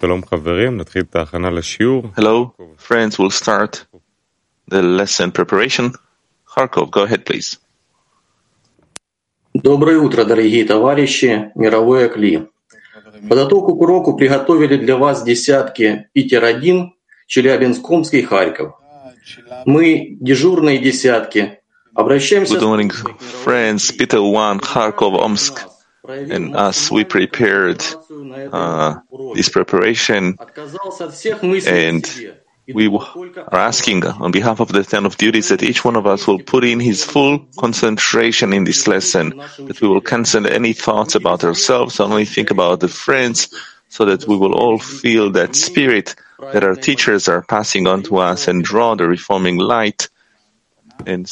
Hello, friends, we'll start the lesson preparation. Kharkov, go ahead, please. Доброе утро, дорогие товарищи, мировое КЛИ. Подготовку к уроку приготовили для вас десятки Питер-1, Челябинск, и Харьков. Мы, дежурные десятки, обращаемся... Good morning, friends, Peter 1, Kharkov, Omsk, and us, we prepared this preparation, and we are asking on behalf of the 10 of duties that each one of us will put in his full concentration in this lesson, that we will cancel any thoughts about ourselves, only think about the friends, so that we will all feel that spirit that our teachers are passing on to us and draw the reforming light and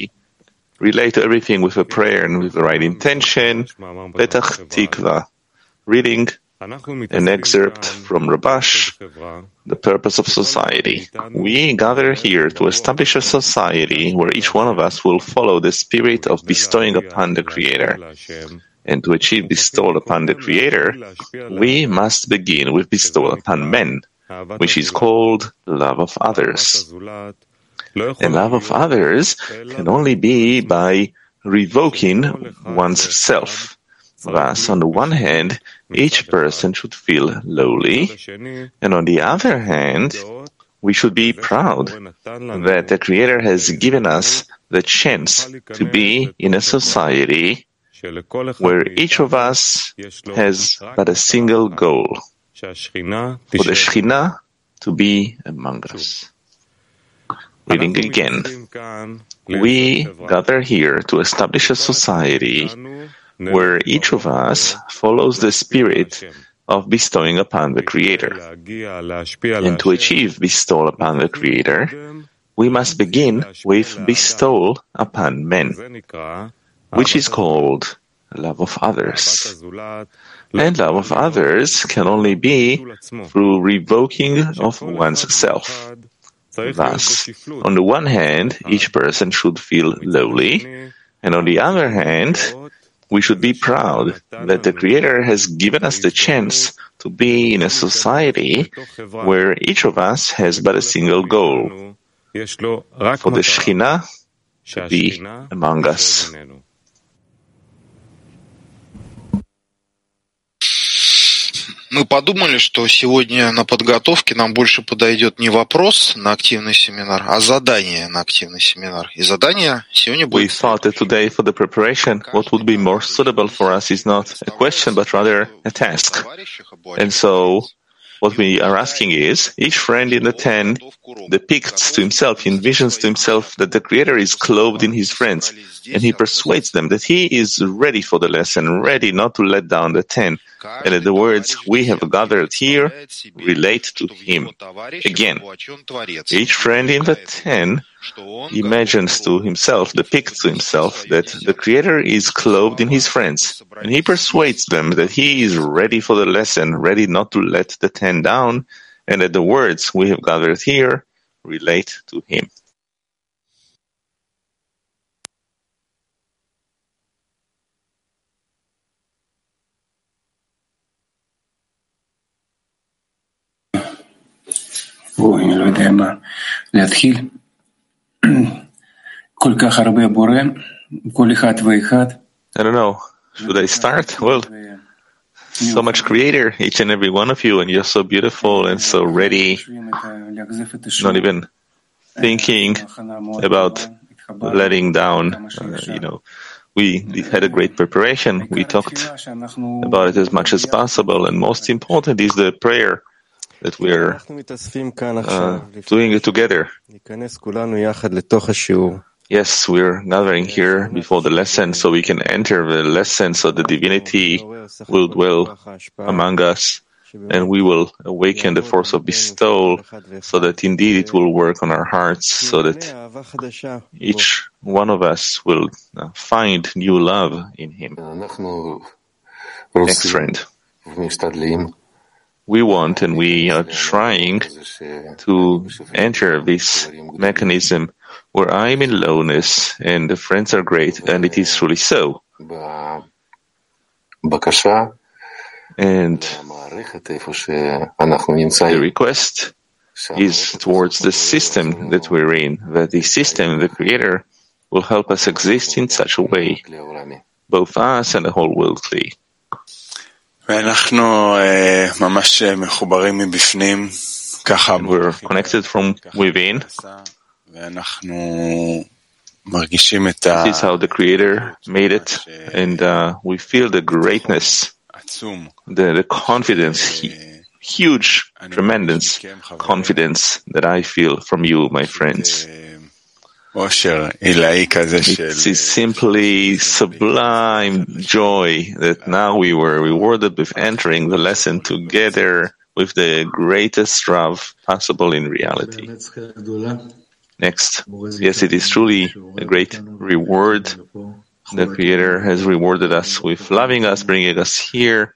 relate to everything with a prayer and with the right intention. Petach Tikva, reading an excerpt from Rabash, The Purpose of Society. We gather here to establish a society where each one of us will follow the spirit of bestowing upon the Creator. And to achieve bestowal upon the Creator, we must begin with bestowal upon men, which is called love of others. And love of others can only be by revoking one's self. Thus, on the one hand, each person should feel lowly, and on the other hand, we should be proud that the Creator has given us the chance to be in a society where each of us has but a single goal, for the Shekhinah to be among us. Reading again, we gather here to establish a society where each of us follows the spirit of bestowing upon the Creator. And to achieve bestowal upon the Creator, we must begin with bestowal upon men, which is called love of others. And love of others can only be through revoking of one's self. Thus, on the one hand, each person should feel lowly, and on the other hand, we should be proud that the Creator has given us the chance to be in a society where each of us has but a single goal, for the Shekhinah to be among us. Мы подумали, что сегодня на подготовке нам больше подойдет не вопрос на активный семинар, а задание на активный семинар. И задание сегодня будет... We thought that today for the preparation, what would be more suitable for us is not a question, but rather a task. And so, what we are asking is, each friend in the 10 depicts to himself, envisions to himself that the Creator is clothed in his friends, and he persuades them that he is ready for the lesson, ready not to let down the 10, and that the words we have gathered here relate to him. Again, each friend in the 10 imagines to himself, depicts to himself that the Creator is clothed in his friends, and he persuades them that he is ready for the lesson, ready not to let the 10 down, and that the words we have gathered here relate to him. אני לא יודע מה להתחיל. כל כך הרבה בורא, כל אחד ואחד. I don't know. Should I start? Well, so much Creator, each and every one of you, and you're so beautiful and so ready, not even thinking about letting down. We had a great preparation. We talked about it as much as possible, and most important is the prayer that we're doing it together. Yes, we're gathering here before the lesson so we can enter the lesson so the divinity will dwell among us and we will awaken the force of bestowal so that indeed it will work on our hearts so that each one of us will find new love in Him. Next friend. We want and we are trying to enter this mechanism where I'm in lowness and the friends are great, and it is truly so. And The request is towards the system that we're in, that the system, the Creator, will help us exist in such a way, both us and the whole world Kli. And we're connected from within. This is how the Creator made it, and we feel the greatness, the confidence, huge, tremendous confidence that I feel from you, my friends. It is simply sublime joy that now we were rewarded with entering the lesson together with the greatest Rav possible in reality. Next, yes, it is truly a great reward. The Creator has rewarded us with loving us, bringing us here.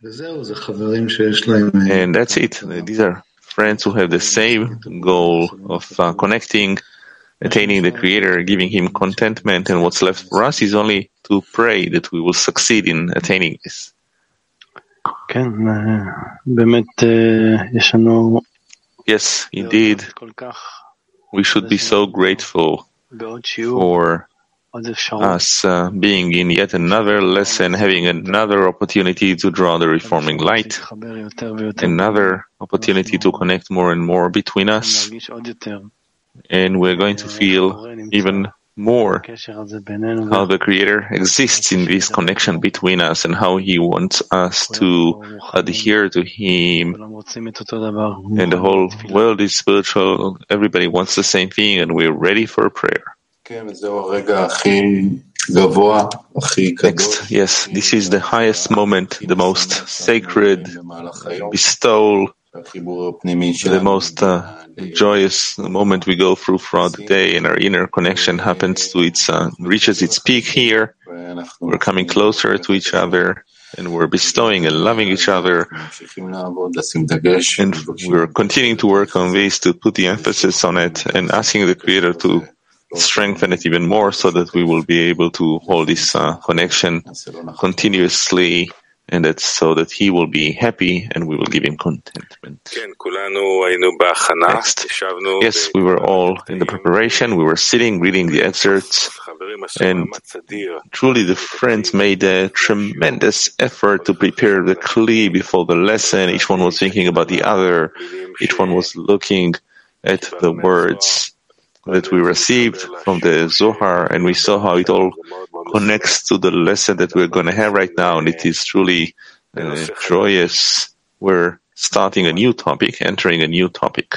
And that's it. These are friends who have the same goal of connecting, attaining the Creator, giving Him contentment. And what's left for us is only to pray that we will succeed in attaining this. Yes, indeed. We should be so grateful for us being in yet another lesson, having another opportunity to draw the reforming light, another opportunity to connect more and more between us, and we're going to feel even more how the Creator exists in this connection between us and how He wants us to adhere to Him. And the whole world is spiritual. Everybody wants the same thing, and we're ready for prayer. Next, yes, this is the highest moment, the most sacred bestowal, the most joyous moment we go throughout the day, and our inner connection reaches its peak here. We're coming closer to each other, and we're bestowing and loving each other, and we're continuing to work on this, to put the emphasis on it, and asking the Creator to strengthen it even more so that we will be able to hold this connection continuously, and that's so that He will be happy and we will give Him contentment. Next. Yes, we were all in the preparation. We were sitting, reading the excerpts, and truly the friends made a tremendous effort to prepare the Kli before the lesson. Each one was thinking about the other. Each one was looking at the words that we received from the Zohar, and we saw how it all connects to the lesson that we're going to have right now, and it is truly joyous. We're starting a new topic, entering a new topic.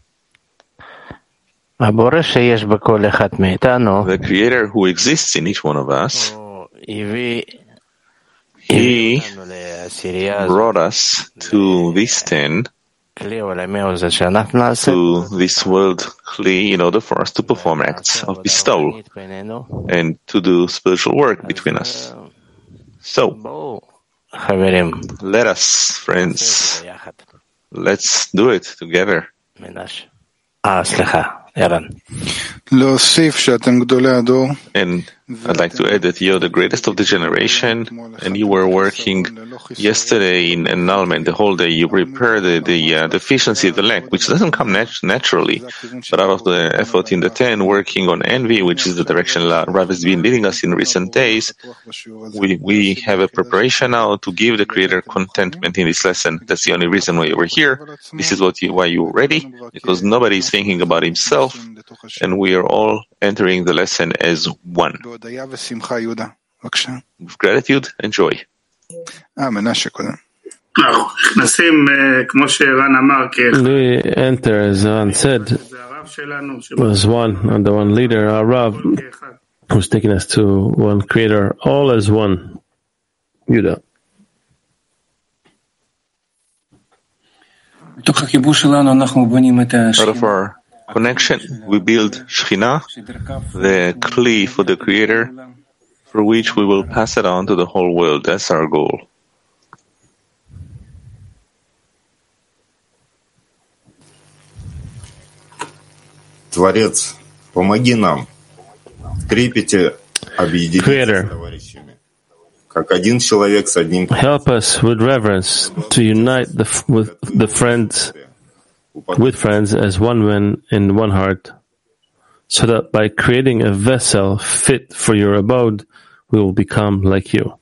The Creator who exists in each one of us, He brought us to this 10, to this world Kli, in order for us to perform acts of bestowal and to do spiritual work between us. So, let us, friends, let's do it together. And I'd like to add that you're the greatest of the generation, and you were working yesterday in annulment the whole day. You prepared the deficiency, the lack, which doesn't come naturally, but out of the effort in the 10, working on envy, which is the direction Rav has been leading us in recent days. We have a preparation now to give the Creator contentment in this lesson. That's the only reason why we're here. This is why you're ready, because nobody is thinking about himself, and we are all entering the lesson as one. With gratitude and joy. We enter, as Ran said, as one, and the one leader, our Rav, who's taking us to one Creator, all as one. Yuda. Out of our connection, we build Shekhinah, the Kli for the Creator, for which we will pass it on to the whole world. That's our goal. Творец, помоги нам. Крепите объединиться с товарищами. Help us with reverence to unite with friends as one man in one heart, so that by creating a vessel fit for your abode, we will become like you.